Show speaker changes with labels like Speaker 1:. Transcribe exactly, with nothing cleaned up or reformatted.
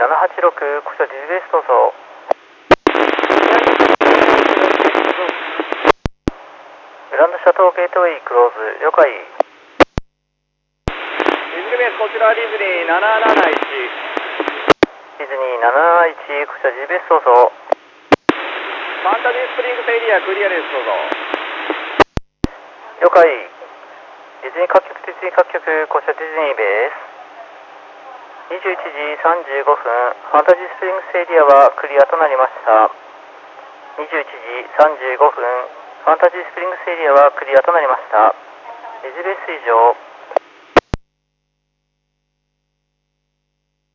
Speaker 1: ななはちろく、こちらディズベースどうぞ。グランドシャトーゲートウェイクローズ、了解。
Speaker 2: ディズニーベース、こちらディズニーなななないち。
Speaker 1: ディズニーなななないち、こちらディズベースどうぞ。
Speaker 2: ファンタジースプリングスエリアクリアです、どうぞ。
Speaker 1: 了解。ディズニー各局、ディズニー各局、こちらディズニーベース。にじゅういちじさんじゅうごふん、ファンタジースプリングスエリアはクリアとなりました。にじゅういちじさんじゅうごふん、ファンタジースプリングスエリアはクリアとなりました。ディズベース以上。